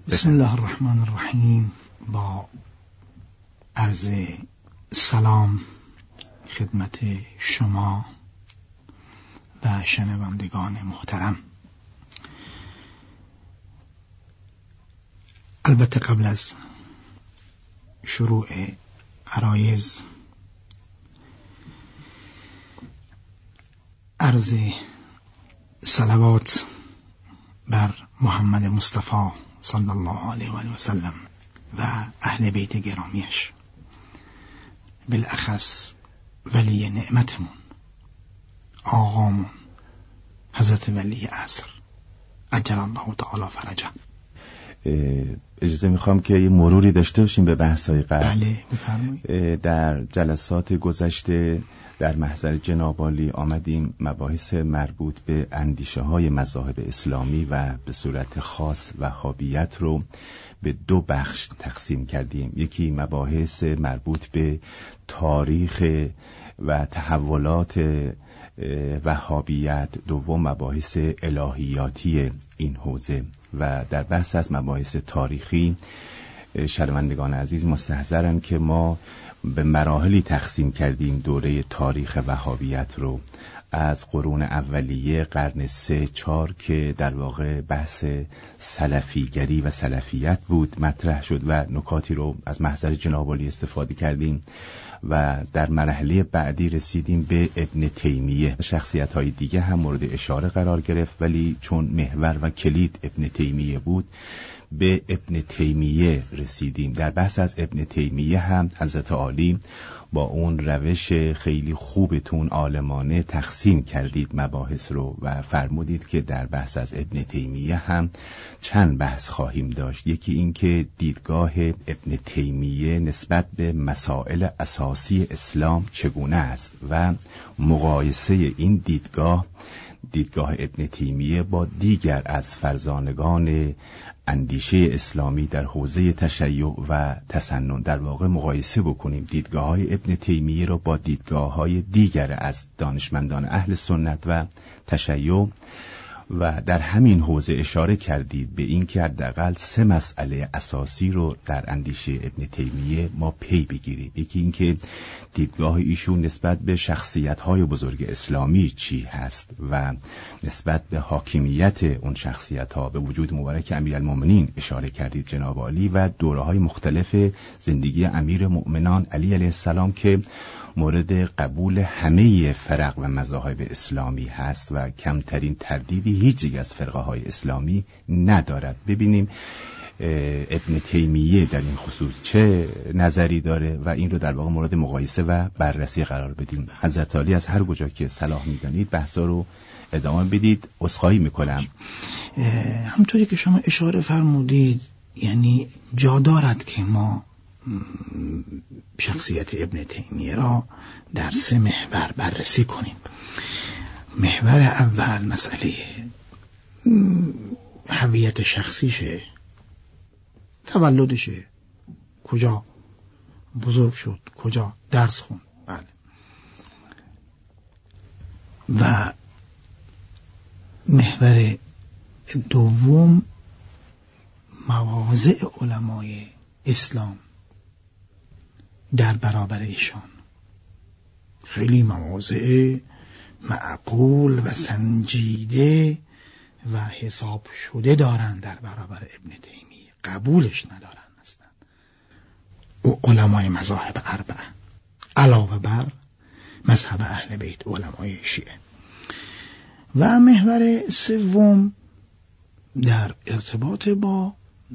بسم الله الرحمن الرحیم. با عرض سلام خدمت شما و شنوندگان محترم. البته قبل از شروع عرایض عرض صلوات بر محمد مصطفی صلی الله علیه و سلم و اهل بیت گرامیش، بالاخص ولی نعمتمون آقامون حضرت ولی عصر عجل الله تعالی فرجه. اجازه میخوام که یه مروری داشته باشیم به بحث‌های قبل. بله بفرمایید. در جلسات گذشته در محضر جناب عالی آمدیم مباحث مربوط به اندیشه‌های مذاهب اسلامی و به صورت خاص وهابیت رو به دو بخش تقسیم کردیم. یکی مباحث مربوط به تاریخ و تحولات وهابیت، دوم مباحث الهیاتی این حوزه. و در بحث از مباحث تاریخی شنوندگان عزیز مستحضرن که ما به مراحلی تقسیم کردیم دوره تاریخ وهابیت رو، از قرون اولیه قرن 3-4 که در واقع بحث سلفیگری و سلفیت بود مطرح شد و نکاتی رو از محضر جناب عالی استفاده کردیم و در مرحله بعدی رسیدیم به ابن تیمیه. شخصیت‌های دیگه هم مورد اشاره قرار گرفت، ولی چون محور و کلید ابن تیمیه بود به ابن تیمیه رسیدیم. در بحث از ابن تیمیه هم حضرت عالی با اون روش خیلی خوبتون عالمانه تقسیم کردید مباحث رو و فرمودید که در بحث از ابن تیمیه هم چند بحث خواهیم داشت. یکی این که دیدگاه ابن تیمیه نسبت به مسائل اساسی اسلام چگونه است و مقایسه این دیدگاه ابن تیمیه با دیگر از فرزانگان اندیشه اسلامی در حوزه تشیع و تسنن. در واقع مقایسه بکنیم دیدگاه‌های ابن تیمیه را با دیدگاه‌های دیگر از دانشمندان اهل سنت و تشیع و در همین حوزه اشاره کردید به این که حداقل 3 مسئله اساسی رو در اندیشه ابن تیمیه ما پی بگیریم. یکی این که دیدگاه ایشون نسبت به شخصیت‌های بزرگ اسلامی چی هست و نسبت به حاکمیت اون شخصیت‌ها به وجود مبارک امیرالمومنین اشاره کردید جناب عالی و دوره‌های مختلف زندگی امیرالمومنان علی علیه السلام که مورد قبول همه فرق و مذاهب اسلامی هست و کمترین تردیدی هیچ یک از فرقه های اسلامی ندارد. ببینیم ابن تیمیه در این خصوص چه نظری داره و این رو در واقع مورد مقایسه و بررسی قرار بدیم. حضرت عالی از هر کجا که صلاح می‌دانید بحثا رو ادامه بدید. عذرخواهی می‌کنم. همونطوری که شما اشاره فرمودید، یعنی جا دارد که ما شخصیت ابن تیمیه را در 3 محور بررسی کنیم. محور اول مسئله هویت شخصیشه، تولدشه، کجا بزرگ شد، کجا درس خوند، بله. و محور دوم مواضع علمای اسلام در برابر ایشان. خیلی مواضع معقول و سنجیده و حساب شده دارن در برابر ابن تیمیه، قبولش ندارن اصلا. او علمای مذاهب 4 علاوه بر مذهب اهل بیت علمای شیعه. و محور سوم در ارتباط با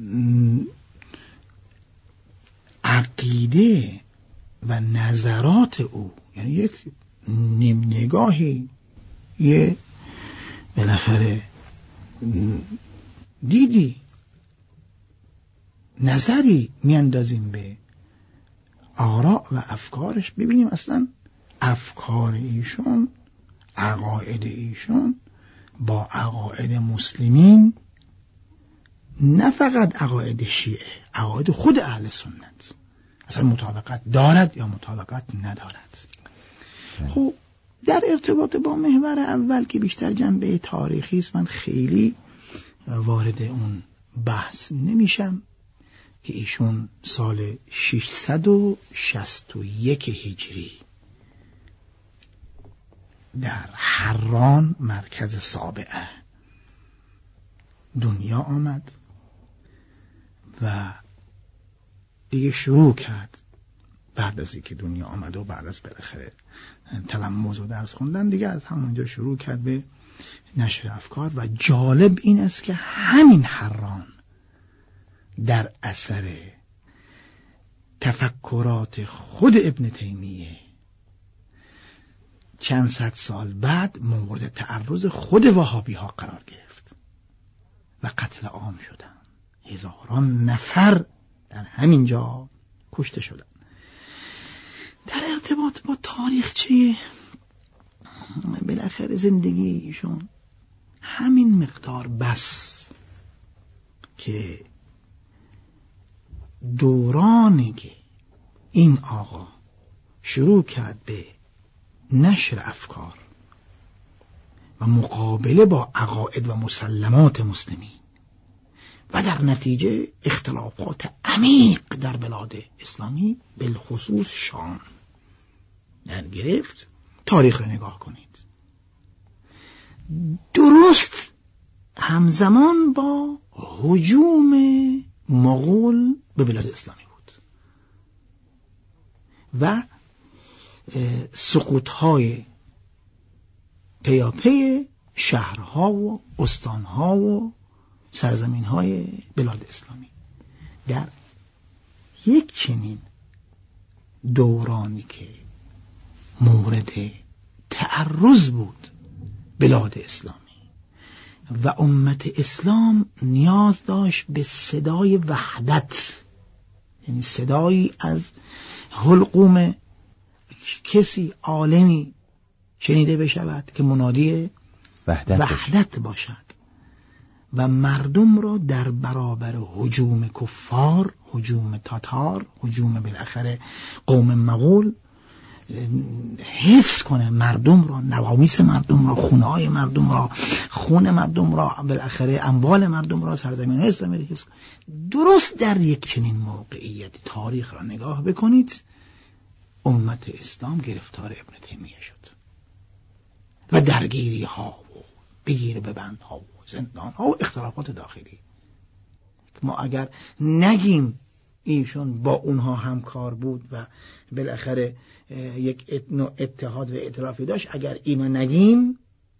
عقیده و نظرات او، یعنی یک نیم نگاهی، یه بالاخره دیدی نظری میاندازیم به آراء و افکارش، ببینیم اصلا افکار ایشون، عقاید ایشون با عقاید مسلمین، نه فقط عقاید شیعه، عقاید خود اهل سنت اصلا مطابقت دارد یا مطابقت ندارد. خب در ارتباط با محور اول که بیشتر جنبه تاریخی است، من خیلی وارد اون بحث نمیشم که ایشون سال 661 هجری در حران مرکز سابعه دنیا آمد و دیگه شروع کرد بعد از اینکه دنیا آمد و بعد از بالاخره تلمذ و درس خوندن دیگه از همونجا شروع کرد به نشر افکار. و جالب این است که همین حران در اثر تفکرات خود ابن تیمیه چند صد سال بعد مورد تعرض خود وهابی ها قرار گرفت و قتل عام شدن. هزاران نفر در همین جا کشته شدن. در ارتباط با تاریخچه بالاخره زندگی ایشون همین مقدار بس که دورانی که این آقا شروع کرد به نشر افکار و مقابله با عقاید و مسلمات مسلمین و در نتیجه اختلافات عمیق در بلاد اسلامی بالخصوص شام در گرفت. تاریخ رو نگاه کنید، درست همزمان با هجوم مغول به بلاد اسلامی بود و سقوط‌های پیاپی شهرها و استانها و سرزمین‌های بلاد اسلامی. در یک چنین دورانی که مورد تعرض بود بلاد اسلامی و امت اسلام نیاز داشت به صدای وحدت، یعنی صدایی از حلقوم کسی عالمی شنیده بشود که منادی وحدت باشد و مردم را در برابر هجوم کفار، هجوم تاتار، هجوم بالاخره قوم مغول حفظ کنه، مردم را، نوامیس مردم را، خونه‌های مردم را، خون مردم را، بالاخره اموال مردم را، سرزمین‌های اسلامی را حفظ کنه. درست در یک چنین موقعیت تاریخ را نگاه بکنید، امت اسلام گرفتار ابن تیمیه شد و درگیری ها و بگیر ببند ها و زندان ها و اختلافات داخلی. ما اگر نگیم ایشون با اونها همکار بود و بالاخره یک نوع اتحاد و ائتلافی داشت، اگر اینو نگیم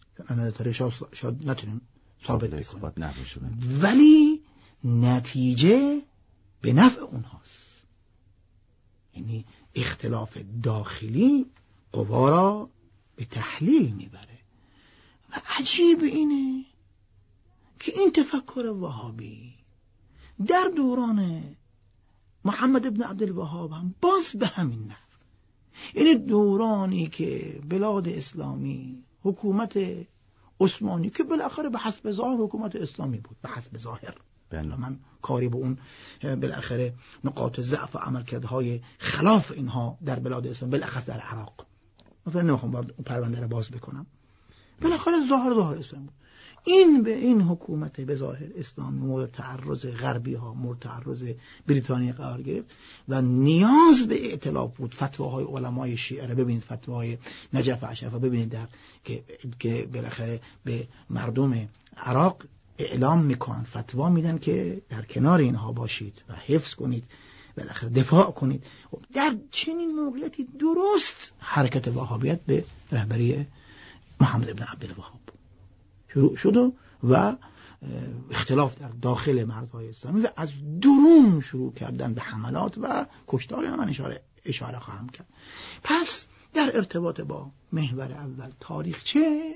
شاید نتونیم ثابت بکنیم، ولی نتیجه به نفع اونهاست. یعنی اختلاف داخلی قوا را به تحلیل میبره. و عجیب اینه که این تفکر وهابی در دوران محمد ابن عبدالوهاب هم باز به همین نحو، یعنی دورانی که بلاد اسلامی حکومت عثمانی که بالاخره به حسب ظاهر حکومت اسلامی بود، به حسب ظاهر، من کاری به اون بالاخره نقاط ضعف و عملکردهای خلاف اینها در بلاد اسلام، بالاخص در عراق، مثلا نمیخوام پرونده رو باز بکنم، بالاخره ظاهر اسلام بود. این به این حکومت به ظاهر اسلامی مورد تعرض غربی ها، مورد تعرض بریتانیا قرار گرفت و نیاز به ائتلاف بود. فتواهای علمای شیعه رو ببینید، فتواهای نجف اشرف رو ببینید در که بالاخره به مردم عراق اعلام میکنن، فتوا میدن که در کنار اینها باشید و حفظ کنید، بالاخره دفاع کنید. در چنین موقعیتی درست حرکت وهابیت به رهبری محمد ابن عبدالوهاب شروع شد و اختلاف در داخل مردهای اسلامی و از درون شروع کردن به حملات و کشتار. من اشاره خواهم کرد. پس در ارتباط با محور اول تاریخچه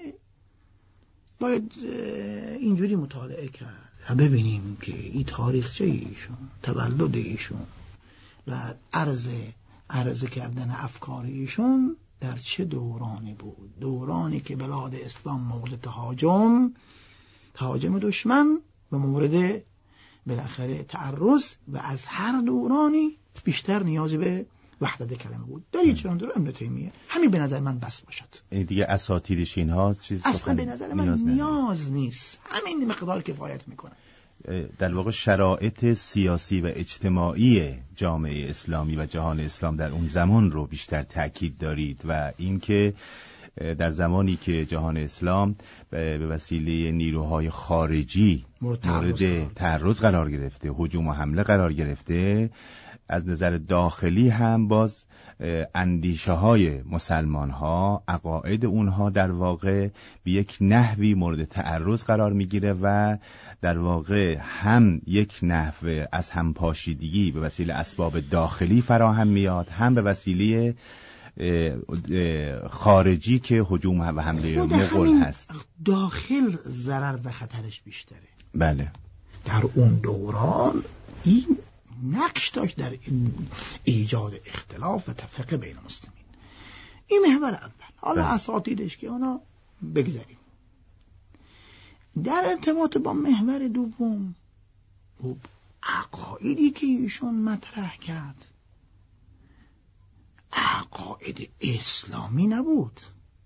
باید اینجوری مطالعه کرد و ببینیم که این تاریخچه ایشون، تولد ایشون و عرض کردن افکار ایشون در چه دورانی بود. دورانی که بلاد اسلام مورد تهاجم دشمن و مورد بالاخره تعرض و از هر دورانی بیشتر نیازی به وحدت کلمه بود. در یک چنان دور ابن تیمیه همین به نظر من بس باشد. دیگه اساتیدش اینها چیز اصلا به نظر من نیاز نیست، همین مقدار کفایت میکنه. در واقع شرایط سیاسی و اجتماعی جامعه اسلامی و جهان اسلام در اون زمان رو بیشتر تأکید دارید و اینکه در زمانی که جهان اسلام به وسیله نیروهای خارجی مورد تعرض قرار گرفته، هجوم و حمله قرار گرفته، از نظر داخلی هم باز اندیشه های مسلمان ها، عقاید اونها در واقع به یک نحوی مورد تعرض قرار میگیره و در واقع هم یک نحو از همپاشیدگی به وسیله اسباب داخلی فراهم میاد، هم به وسیله خارجی که هجوم و حمله مغول هست. داخل ضرر و خطرش بیشتره. بله. در اون دوران این نقش داشت در ایجاد اختلاف و تفرقه بین مسلمین. این محور اول. حالا اساطیرش که اونا بگذاریم. در ارتباط با محور دوم، عقایدی که ایشون مطرح کرد عقاید اسلامی نبود،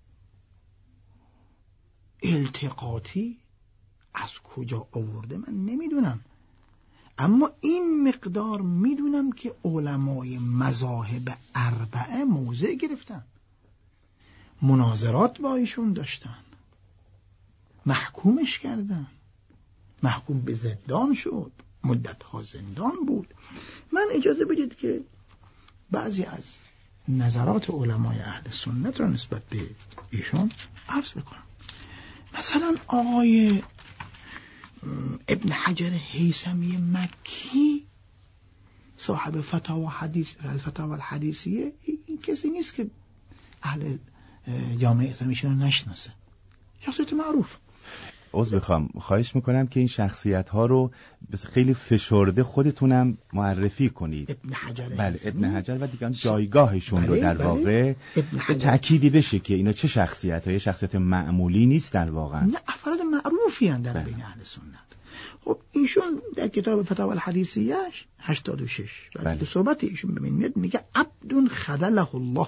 التقاطی از کجا آورده من نمیدونم، اما این مقدار میدونم که علمای مذاهب اربعه موضع گرفتن، مناظرات با ایشون داشتن، محکومش کردن، محکوم به زندان شد، مدتها زندان بود. من اجازه بدید که بعضی از نظرات علمای اهل سنت را نسبت به ایشون عرض بکنم. مثلا آقای ابن حجر هیثمی مکی صاحب فتاوی حدیث الفتاوی الحدیثیه، این کسی نیست که اهل جامعه اسلامیشون رو نشناسه، شخصیت معروف. خواهش میکنم که این شخصیت ها رو خیلی فشرده خودتونم معرفی کنید. ابن حجر. بله، ابن حجر و دیگران جایگاهشون رو در واقع تأکیدی بشه که اینا چه شخصیت شخصیت معمولی نیست در واقع. نه، افراد معروفی هستند در بین اهل سنت. خب ایشون در کتاب فتاوی الحدیثیه‌اش 86 بعد صحبت ایشون ببینید میگه عبد خذله الله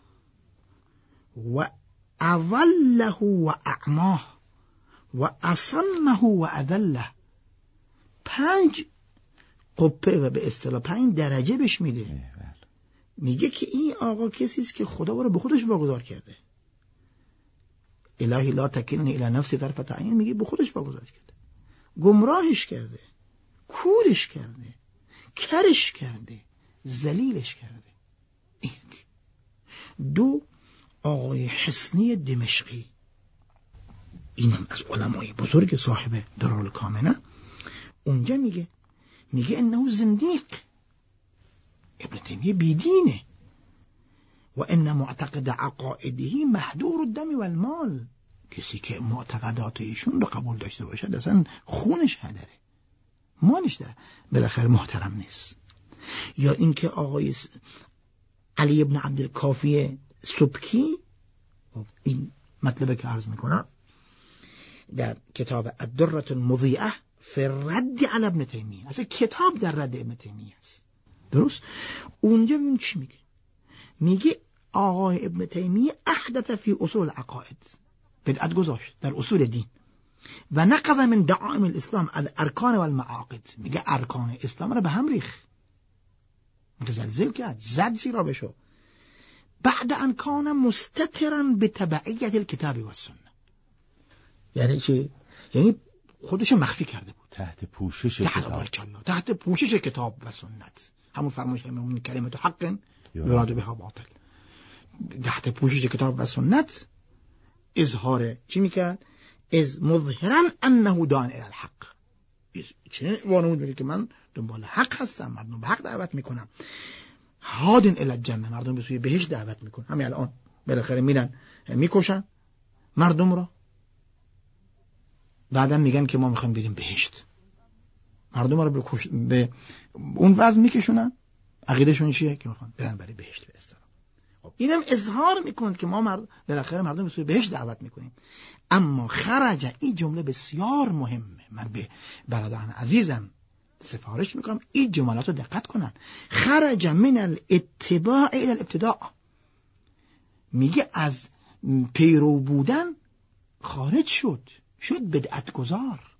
و اضله و اعماه و اصمه و اذله. 5 قبه و به اصطلاح 5 درجه بهش میده. میگه که این آقا کسی است که خدا رو به خودش واگذار کرده. الهی لا تکلنی الی نفسی طرفة عین، میگه به خودش واگذار کرده، گمراهش کرده، کورش کرده، کرش کرده، ذلیلش کرده. 2 آقای حصنی دمشقی، اینم از علمای بزرگ صاحب دارالکامنه، اونجا میگه انه زندیق، ابن تیمیه بیدینه و ان معتقد عقائده محدور الدم والمال. کسی که معتقدات ایشون رو قبول داشته باشد اصلا خونش هدره، مالش داره، بالاخره محترم نیست. یا اینکه آقای علی ابن عبدالکافی سبکی، این مطلبه که عرض میکنم در کتاب الدرة المضیئة فی الرد علی ابن تیمیه، اصلا کتاب در رد ابن تیمیه است، درست؟ اونجا ببین چی میگه آقای ابن تیمیه احدث فی اصول عقائد، بدعت گذاشت در اصول دین و نقض من دعائم الاسلام الارکان و المعاقد، میگه ارکان اسلام را به هم ریخت، متزلزل کرد، زد زیرا بشو. بعد ان کان مستترا بتبعیت الکتاب و السنه. یعنی چی؟ یعنی خودش مخفی کرده بود تحت پوشش کتاب، تحت پوشش کتاب و سنت. همون فرمایش همون کلمه حق یراد بها باطل، تحت پوشش کتاب و سنت اظهار چی میکرد؟ از مظهرا انه دان الی الحق، چنین وانمود میگه که من دنبال حق هستم، مردم به حق دعوت میکنم، هادن الی الجنه، مردم به سوی بهشت دعوت میکنم. همین الان بالاخره میرن میکشن مردم را، بعدم میگن که ما میخوایم بریم بهشت، مردم را به اون وضع میکشونن. عقیدهشون چیه؟ که میخوان برن برای بهشت. به اصطلاح اینم اظهار میکنند که ما بالاخره مردم به سوی بهشت دعوت میکنیم. اما خرج، این جمله بسیار مهمه، من به برادران عزیزم سفارش میکنم این جملات رو دقت کنن. خرج من الاتباع الى الابتداع، میگه از پیرو بودن خارج شد بدعت گذار.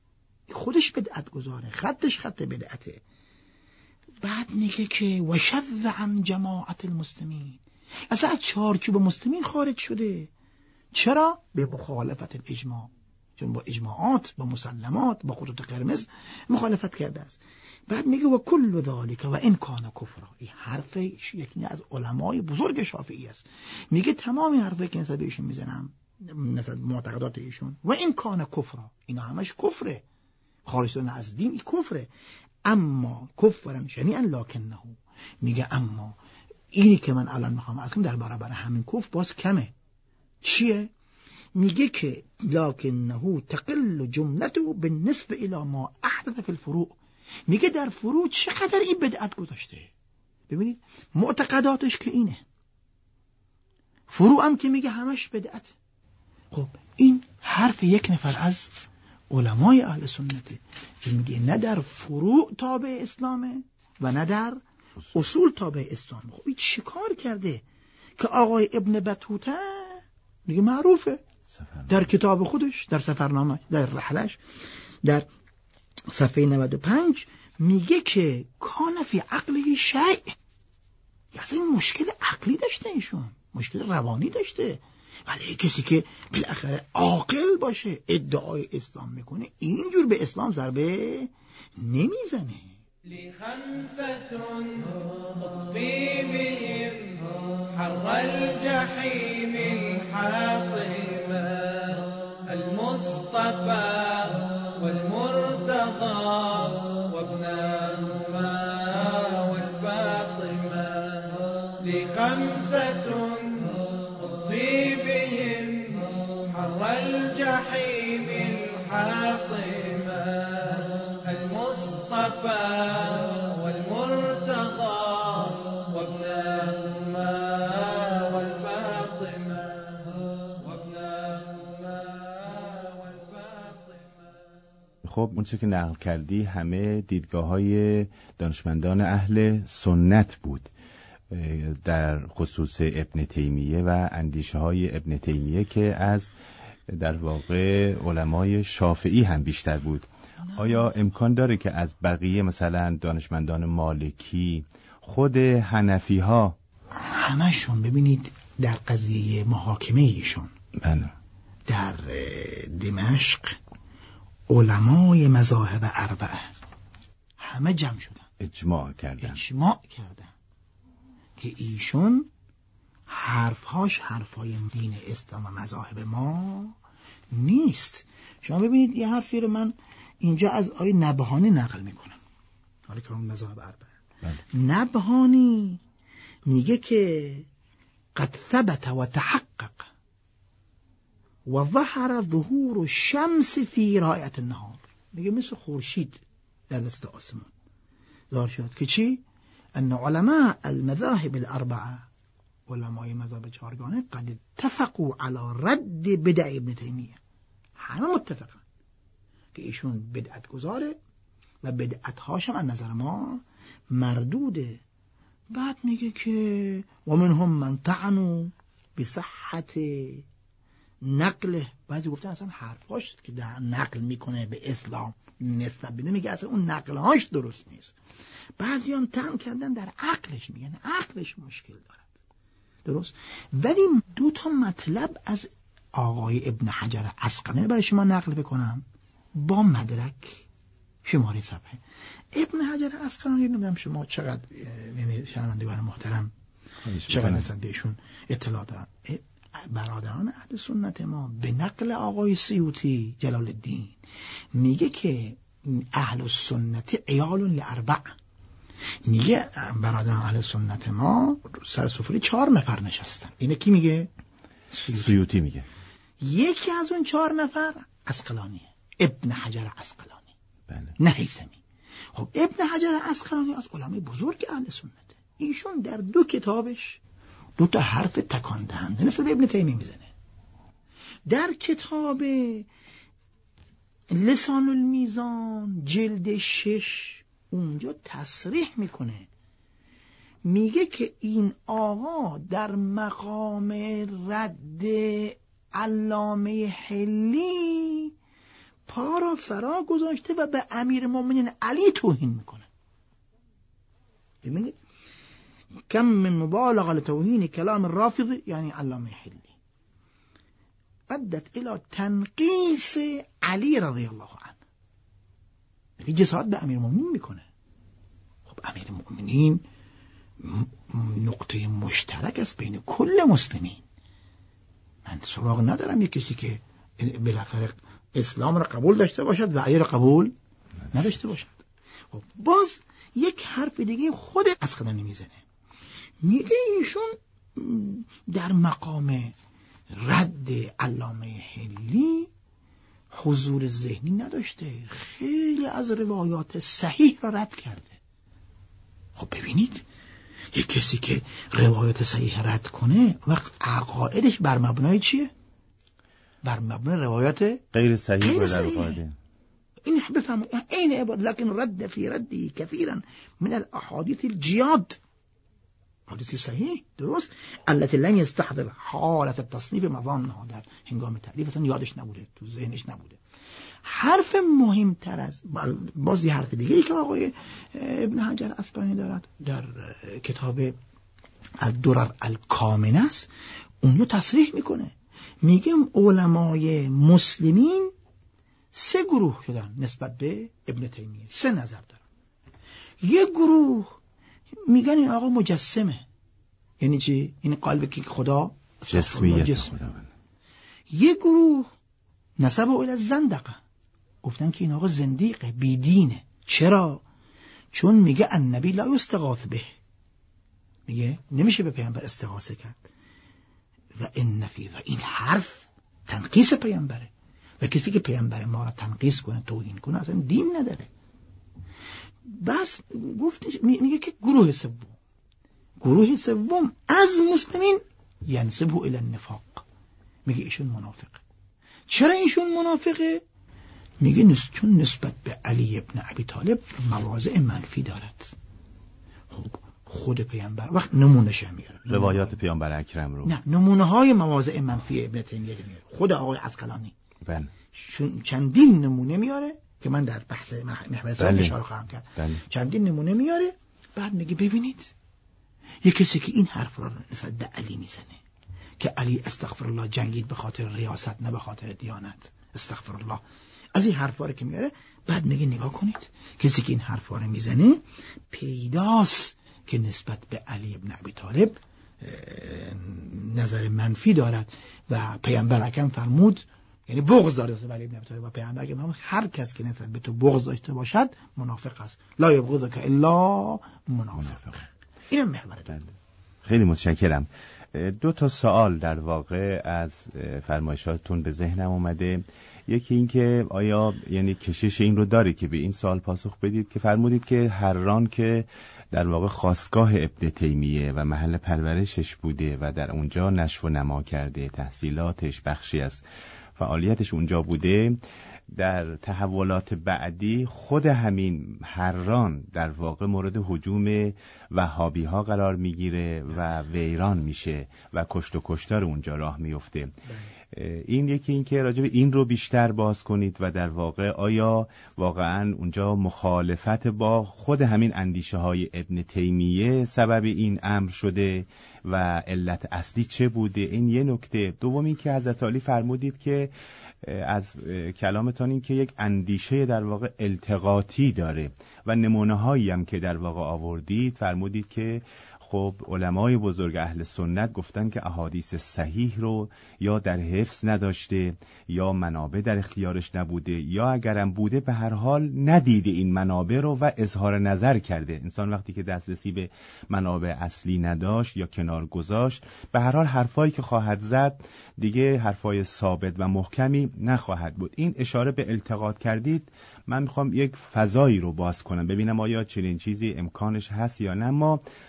خودش بدعت گذاره، خطش خط بدعته. بعد میگه که و شذ عن جماعت المسلمین، اصلا از چارچوب مسلمین خارج شده. چرا؟ به مخالفت الاجماع، چون با اجماعات، با مسلمات، با خطوط قرمز مخالفت کرده است. بعد میگه و کل ذالک و ان کان کفرا. این حرف یکی از علمای بزرگ شافعی است. میگه تمام حرفی که نسبت به ایشون میزنم، نسبت معتقدات ایشون، و ان کان کفرا، اینا همش کفره، خارج شدن از دین کفره. اما کفرن شنیعا لکنه، میگه اما اینی که من الان میخوام از در برابر همین کفر باز کمه. چیه؟ میگه که لکنه تقل جملته بالنسبه الی ما احدث فی الفروع. میگه در فروع چقدر این بدعت گذاشته. ببینید معتقداتش که اینه، فروع هم که میگه همش بدعت. خب این حرف یک نفر از علمای اهل سنته که میگه نه در فروع تابع اسلامه و نه در اصول تابع اسلام. خب این چیکار کرده که آقای ابن بطوطه میگه معروفه در کتاب خودش، در سفرنامه، در رحلش، در صفحه 95 میگه که کان فی عقلی شیء. اصلا این مشکل عقلی داشته، ایشون مشکل روانی داشته. ولی کسی که بالاخره عاقل باشه ادعای اسلام میکنه اینجور به اسلام ضربه نمیزنه. لخمسة أطفي بهم حر الجحيم الحاطمة المصطفى والمرتضى وابنهما والفاطمة. لخمسة أطفي بهم حر الجحيم الحاطمة المصطفى والمرتضى وابنهما والفاطمة وابنهما والفاطمة. خب اونچه که نقل کردی همه دیدگاه‌های دانشمندان اهل سنت بود در خصوص ابن تیمیه و اندیشه‌های ابن تیمیه که از در واقع علمای شافعی هم بیشتر بود. آیا امکان داره که از بقیه مثلا دانشمندان مالکی، خود حنفی ها، همشون ببینید در قضیه محاکمه ایشون بله در دمشق علمای مذاهب اربعه همه جمع شدن، اجماع کردن که ایشون حرفهاش حرفای دین اسلام و مذاهب ما نیست. شما ببینید یه حرفی رو من اینجا از آیه نبهانی نقل میکنم، حالا که اون مذاهب اربعه. نبهانی میگه که قد ثبت و تحقق و ظهر ظهور الشمس فی رایت النهار. میگه مثل خورشید در وسط آسمان ظاهر شد که چی؟ ان علماء المذاهب الاربعه، علمای مذاهب چهارگانه، قد اتفقوا على رد بدع ابن تیمیه. همه متفقن که ایشون بدعت گذاره و بدعت‌هاش هم از نظر ما مردوده. بعد میگه که و منهم من طعنوا بصحت نقله. بعضی گفتن اصلا حرفاش که در نقل میکنه به اسلام نسبت بده، میگه اصلا اون نقلهاش درست نیست. بعضی هم طعن کردن در عقلش، میگن عقلش مشکل دارد، درست. ولی دو تا مطلب از آقای ابن حجر عسقلانی برای شما نقل بکنم با مدرک، شماره صفحه. ابن حجر عسقلانی نمیدونم شما چقدر شنوندگان محترم چقدر نسبت بهشون اطلاع دارن. برادران اهل سنت ما به نقل آقای سیوطی جلال الدین میگه که اهل السنت عیال لاربع. میگه برادران اهل سنت ما سر سفره 4 نفر نشستن. اینه کی میگه؟ سیوطی میگه. یکی از اون 4 نفر عسقلانیه، ابن حجر عسقلانی، بله. نه هیثمی. خب ابن حجر عسقلانی از علمای بزرگ اهل سنت، ایشون در 2 کتابش 2 تا حرف تکان دهنده نسبت به ابن تیمیه میزنه. در کتاب لسان المیزان جلد 6 اونجا تصریح میکنه، میگه که این آقا در مقام رد علامه حلی پا را فرا گذاشته و به امیرالمومنین علی توهین میکنه. ببینید کم من مبالغه لتوهین کلام الرافضی یعنی علامه حلی ادت الى تنقیص علی رضی الله عنه. میگه جسارت به امیرالمومنین میکنه. خب امیرالمومنین نقطه مشترک است بین کل مسلمین. من سراغ ندارم یک کسی که بالاخره اسلام را قبول داشته باشد و علی را قبول نداشته باشد. خب باز یک حرف دیگه خود اسقلانی میزنه، میگه ایشون در مقام رد علامه حلی حضور ذهنی نداشته، خیلی از روایات صحیح را رد کرده. خب ببینید یک کسی که روایات صحیح رد کنه وقت عقایدش بر مبنای چیه؟ بر مبنای روایات غیر صحیح. این بفهمید این عباد لكن رد في رده كثيرا من الاحاديث الجياد، حدیث صحیح درست التي لم يستحضر حالت التصنیف مظانها، در هنگام تعریف اصلا یادش نبوده، تو ذهنش نبوده. حرف مهمتر از باز یه حرف دیگه ای که آقای ابن حجر اسقلانی دارد در کتاب الدرر الکامنه است، اون رو تصریح میکنه، میگه علمای مسلمین 3 گروه شدن نسبت به ابن تیمیه، 3 نظر دارن. یک گروه میگن این آقا مجسمه، یعنی چی؟ این قالب که خدا جسمیت. یک گروه نسبه الی زندقه، گفتن که این آقا زندیقه، بیدینه. چرا؟ چون میگه النبی لا یستغاث به، میگه نمیشه به پیامبر استغاثه کرد و ان فی، و این حرف تنقیص پیامبره و کسی که پیامبر ما را تنقیص کنه توهین کنه اصلا دین نداره. بس گفتش میگه که گروه سوم از مسلمین ینسبه الی النفاق، میگه ایشون منافقه. چرا ایشون منافقه؟ میگه چون نسبت به علی ابن ابی طالب مواضع منفی دارد. خود پیامبر وقت نمونهش میاره، روایات پیامبر اکرم رو، نه نمونه های مواضع منفی ابن تیمیه میاره. خود آقای عسقلانی چندین نمونه میاره که من در بحث محور سال اشاره خواهم کرد. چندین نمونه میاره، بعد میگه ببینید یک کسی که این حرف را نسبت به علی میزنه که علی استغفر الله جنگید به خاطر ریاست نه به خاطر دیانت، استغفر الله، از این حرفا رو که میاره، بعد میگه نگاه کنید کسی که این حرفا رو میزنه پیداست که نسبت به علی ابن ابی طالب نظر منفی دارد و پیامبر اکرم فرمود، یعنی بغض داره به علی ابن ابی طالب و پیامبر اکرم فرمود هر کس که نسبت به تو بغض داشته باشد منافق است، لا یبغضک الا منافق. این محور داره. خیلی متشکرم. 2 سوال در واقع از فرمایشاتون به ذهنم اومده. یکی این که آیا یعنی کشش این رو داره که به این سوال پاسخ بدید که فرمودید که حران که در واقع خاستگاه ابن تیمیه و محل پرورشش بوده و در اونجا نشو و نما کرده، تحصیلاتش بخشی از فعالیتش اونجا بوده، در تحولات بعدی خود همین حران در واقع مورد هجوم وهابی ها قرار میگیره و ویران میشه و کشت و کشتار اونجا راه میفته. این یکی این که راجب این رو بیشتر باز کنید و در واقع آیا واقعا اونجا مخالفت با خود همین اندیشه های ابن تیمیه سبب این امر شده و علت اصلی چه بوده؟ این یه نکته. دوم این که حضرت علی فرمودید که از کلامتان این که یک اندیشه در واقع التقاطی داره و نمونه هایی هم که در واقع آوردید فرمودید که خب علمای بزرگ اهل سنت گفتن که احادیث صحیح رو یا در حفظ نداشته یا منابع در اختیارش نبوده یا اگرم بوده به هر حال ندیده این منابع رو و اظهار نظر کرده. انسان وقتی که دسترسی به منابع اصلی نداشت یا کنار گذاشت به هر حال حرفایی که خواهد زد دیگه حرفای ثابت و محکمی نخواهد بود. این اشاره به التقاط کردید. من میخوام یک فضایی رو باز کنم ببینم آیا چنین چیزی امکانش هست یا نه. ما در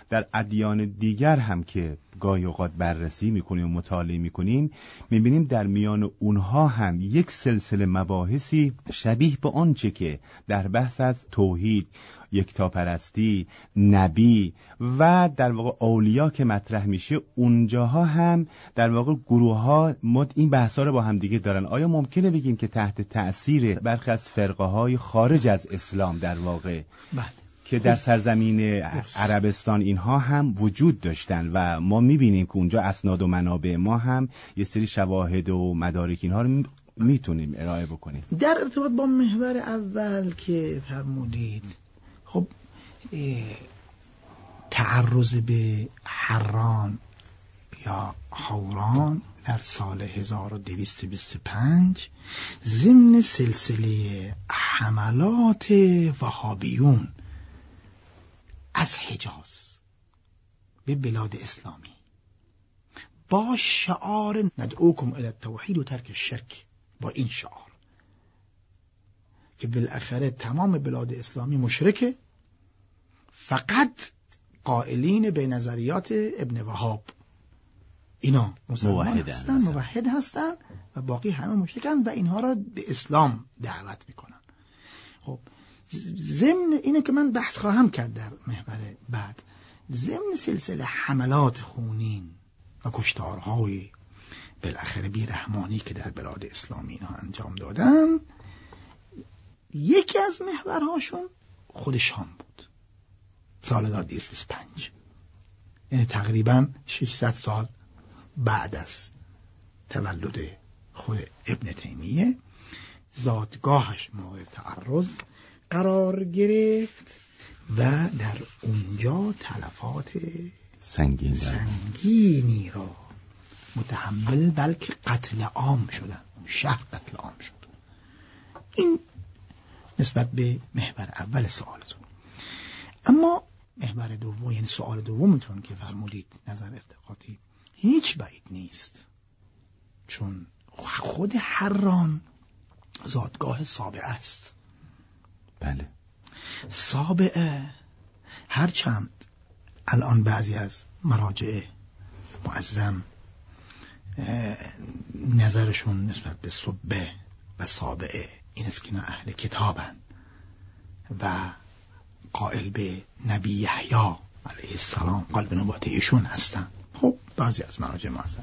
ادیان دیگر هم که گاهی اوقات بررسی میکنیم و مطالعه میکنیم، میبینیم در میان اونها هم یک سلسله مباحثی شبیه به آنچه که در بحث از توحید، یکتاپرستی، نبی و در واقع اولیا که مطرح میشه، اونجاها هم در واقع گروه ها این بحثا رو با هم دیگه دارن. آیا ممکنه بگیم که تحت تأثیر برخی از فرقه های خارج از اسلام در واقع که در سرزمین عربستان اینها هم وجود داشتن و ما میبینیم که اونجا اسناد و منابع ما هم یه سری شواهد و مدارک اینها رو میتونیم ارائه بکنیم؟ در ارتباط با محور اول که فرمودید، خب تعرض به حران یا حوران در سال 1225 ضمن سلسله حملات وهابیون از حجاز به بلاد اسلامی با شعار ندعوکم الی التوحید و ترک الشرک، با این شعار که بالاخره تمام بلاد اسلامی مشرکه، فقط قائلین به نظریات ابن وهاب اینا موحد هستن و باقی همه مشرکن و اینها را به اسلام دعوت میکنن. خب ضمن اینو که من بحث خواهم کرد در محور بعد، ضمن سلسله حملات خونین و کشتارهای بالاخره بیرحمانی که در بلاد اسلامی اینها انجام دادن، یکی از محورهاشون خود شام بود، سال 1225، یعنی تقریبا 600 سال بعد از تولد خود ابن تیمیه زادگاهش مورد تعرض قرار گرفت و در اونجا تلفات سنگینی را متحمل، بلکه قتل عام شدن، شهر قتل عام شد. این نسبت به محور اول سوالتون. اما محور دوم، یعنی سوال دومتون که فرمودید نظر ارتقاطی، هیچ بعید نیست، چون خود حران زادگاه سابعه است. بله، سابعه هرچند الان بعضی از مراجع معظم نظرشون نسبت به سبه و سابعه این است که اینا اهل کتابن و قائل به نبی یحیی علیه السلام، قائل به نبوت ایشون هستن، خب بعضی از مراجع معظم،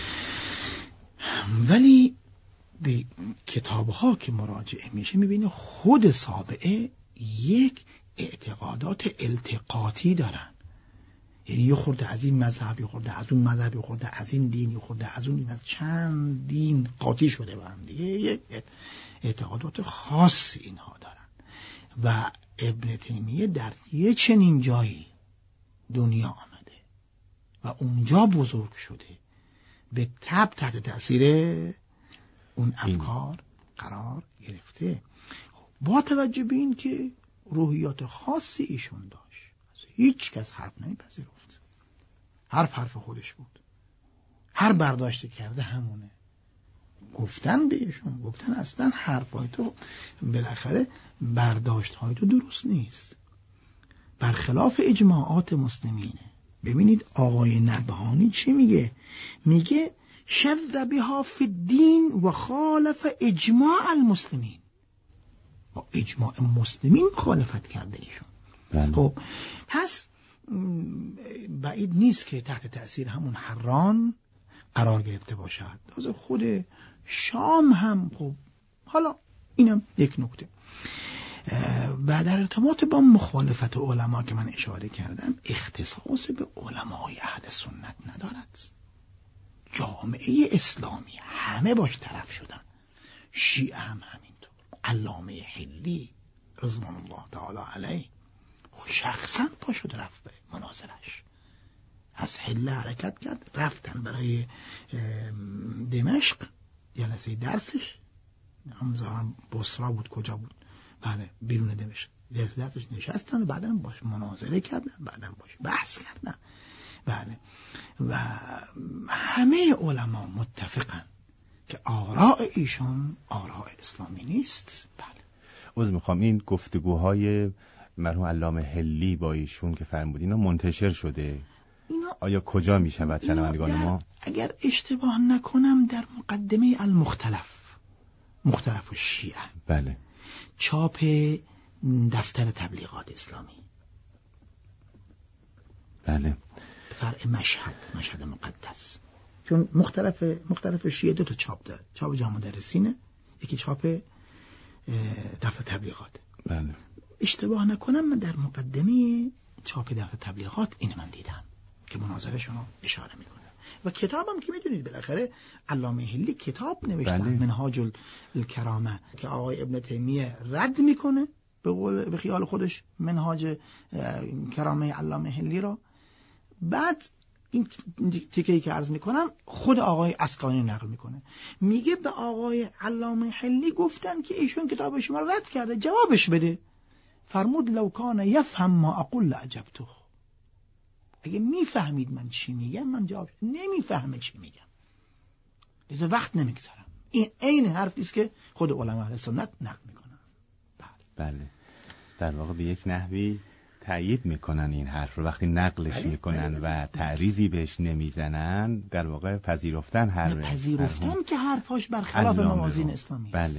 ولی به کتابها که مراجعه میشه میبینه خود سابعه یک اعتقادات التقاطی دارن، یعنی یه خورده از این مذهب، یه خورده از اون مذهب، یه خورده از این دین، یه خورده از اون دین، از چند دین قاطی شده با هم دیگه، یک اعتقادات خاص اینها دارن و ابن تیمیه در یه چنین جایی دنیا آمده و اونجا بزرگ شده، به تبع تحت تأثیر اون افکار قرار گرفته، با توجه به این که روحیات خاصی ایشون داشت، هیچ کس حرف نمیپذیرفت، حرف خودش بود، هر برداشتی کرده همونه، گفتن بهشون، گفتن اصلا حرفای تو بالاخره برداشت های تو درست نیست، برخلاف اجماعات مسلمینه. ببینید آقای نبهانی چی میگه؟ میگه شذ بها فی الدین و خالف اجماع المسلمین، با اجماع مسلمین مخالفت کرده ایشون. خب پس بعید نیست که تحت تأثیر همون حران قرار گرفته باشد. از خود شام هم خب، حالا اینم یک نکته. و در ارتباط با مخالفت علما که من اشاره کردم، اختصاص به علمای اهل سنت ندارد. جامعه اسلامی همه باش طرف شدن، شیعه هم همینطور. علامه حلی رضوان الله تعالی علیه شخصا پا شد رفت به مناظرش، از حله حرکت کرد، رفتن برای دمشق جلسه درسش، همزارم بصره بود، کجا بود، بله بیرون دمشق، جلسه درسش نشستن و بعدا باش مناظره کردن، بعدا باش بحث کردن، بله. و همه علما متفقن که آراء ایشون آراء اسلامی نیست. بله. میخوام این گفتگوهای مرحوم علامه حلی با ایشون که فرمودین منتشر شده؟ آیا کجا می شود شنوندگان ما؟ اگر اشتباه نکنم در مقدمه المختلف، مختلف الشیعه، بله، چاپ دفتر تبلیغات اسلامی، بله، فرع مشهد مقدس. چون مختلف شیعه 2 تا چاپ داره، چاپ جامع مدرسینه، یکی چاپ دفتر تبلیغات. بله. اشتباه نکنم من در مقدمه چاپ دفتر تبلیغات این من دیدم که مناظره شما اشاره میکنه. و کتابم که میدونید بالاخره علامه حلی کتاب نوشتن، بله. منهاج الکرامه، که آقای ابن تیمیه رد میکنه به خیال خودش منهاج کرامه علامه حلی را. بعد این تیکه‌ای که عرض میکنم خود آقای اسقلانی نقل میکنه، میگه به آقای علامه حلی گفتن که ایشون کتاب شما رد کرده، جوابش بده. فرمود لو کان یفهم ما اقول لعجبته، اگه میفهمید من چی میگم من جواب، نمیفهمه چی میگم لذا وقت نمیگذارم. این عین حرفی است که خود علما اهل سنت نقل میکنن. بله، در واقع به یک نحوی تأیید میکنن این حرف رو وقتی نقلش میکنن و تعریضی بهش نمیزنن، در واقع پذیرفتن که حرفاش برخلاف موازین اسلامی است.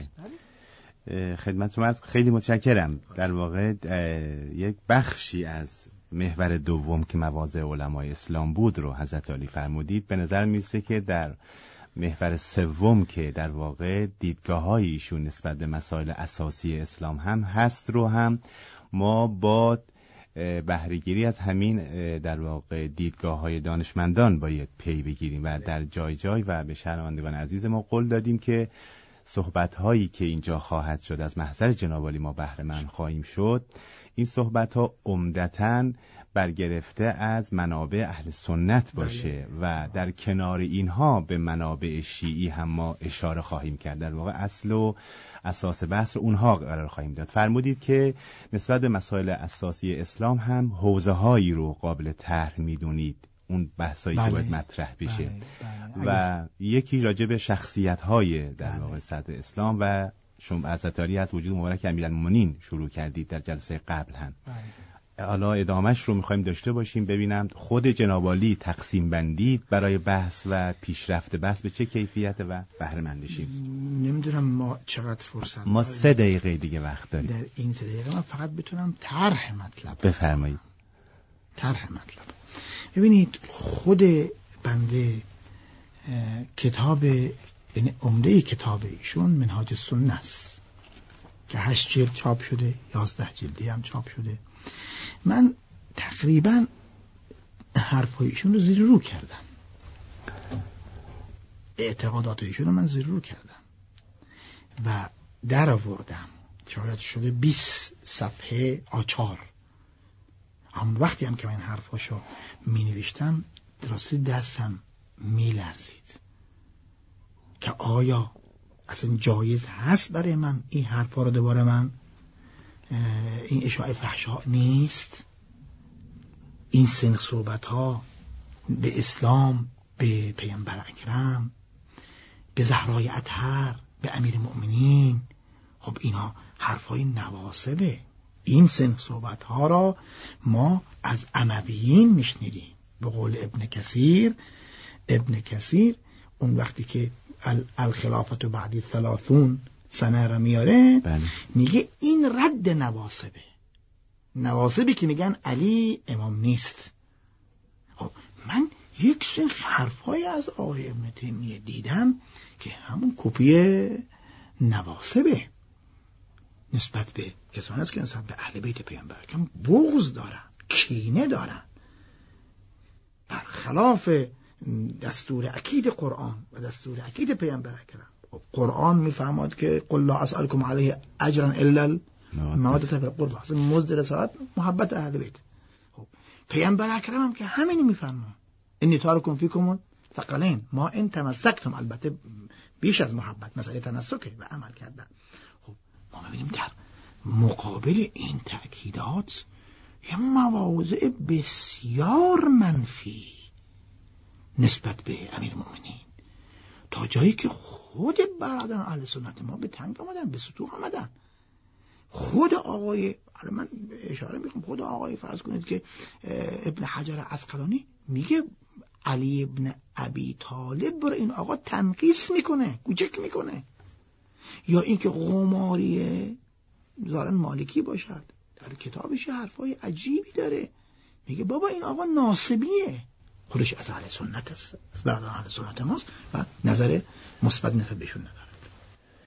بله. خدمت شما خیلی متشکرم. در واقع یک بخشی از محور دوم که مواضع علمای اسلام بود رو حضرت علی فرمودید. به نظر میرسه که در محور سوم که در واقع دیدگاه‌های ایشون نسبت به مسائل اساسی اسلام هم هست رو هم ما با بهره‌گیری از همین در واقع دیدگاه‌های دانشمندان باید پی بگیریم و در جای جای و به شنوندگان عزیز ما قول دادیم که صحبت‌هایی که اینجا خواهد شد از محضر جناب عالی ما بهره مند خواهیم شد. این صحبت‌ها عمدتاً برگرفته از منابع اهل سنت باشه و در کنار اینها به منابع شیعی هم ما اشاره خواهیم کرد. در واقع اصل و اساس بحث اونها قرار خواهیم داد. فرمودید که نسبت به مسائل اساسی اسلام هم حوزه‌هایی رو قابل طرح می‌دونید، اون بحثایی که باید مطرح بشه. و یکی راجع به شخصیت‌های در واقع صدر اسلام و شما حضرت علی از وجود مبارک امیرالمومنین شروع کردید در جلسه قبل هم. حالا ادامهش رو میخوایم داشته باشیم، ببینم خود جناب عالی تقسیم بندید برای بحث و پیشرفت بحث به چه کیفیت و بهره مند شیم. نمیدونم ما چقدر فرصت ما 3 دقیقه دیگه وقت داریم. در این 3 دقیقه من فقط بتونم طرح مطلب بفرمایید. طرح مطلب. ببینید خود بنده کتاب، یعنی عمده کتاب ایشون منهاج السنه است که 8 جلد چاپ شده، 11 جلدی هم چاپ شده. من تقریبا حرفای ایشون رو زیر رو کردم، اعتقادات ایشون رو من زیر رو کردم و در آوردم، شاید شده 20 صفحه آچار. همون وقتی هم که من حرفاشو می نوشتم درستی دستم می لرزید که آیا اصلا جایز هست برای من این حرفا رو دوباره من این اشاعه فحشا نیست؟ این سنخ صحبت ها به اسلام، به پیامبر اکرم، به زهرای اطهر، به امیر مؤمنین، خب اینا حرفای نواسبه. این سنخ صحبت ها را ما از امویین میشنیدیم. به قول ابن کثیر اون وقتی که الخلافت بعدی 30 سنه را میاره، میگه این رد نواسبی که میگن علی امام نیست. خب من یک سری حرفای از آقای ابن تیمیه دیدم که همون کپی نواسبه نسبت به کسانی است که نسبت به اهل بیت پیامبر اکرم بغض دارن، کینه دارن، برخلاف دستور اکید قرآن و دستور اکید پیامبر اکرم. قرآن میفهمد که قل لا اسألكم علیه اجرا الا المودة فی القربى، اصلا مزد رسالت محبت اهل بیت. خب پیامبر اکرم هم که همین میفهمه، انی تارکم فیکم ثقلین، ما ان تمسکتم، البته بیش از محبت مسئله تمسک و عمل کردن. خب ما میبینیم در مقابل این تأکیدات یه مواضع بسیار منفی نسبت به امیر المؤمنین، تا جایی که خود برادران اهل سنت ما به تنگ آمدن، به سطوح آمدن خود آقای، من اشاره میکنم، خود آقای فرض کنید که ابن حجر عسقلانی میگه علی ابن ابی طالب برای این آقا تنقیص میکنه، کوچک میکنه. یا اینکه قماری زارن مالکی باشد، در کتابش حرفای عجیبی داره، میگه بابا این آقا ناصبیه، خودش از اهل سنت است، از بعد اهل سنت ماست و نظر مثبت نسبت بهشون نداره.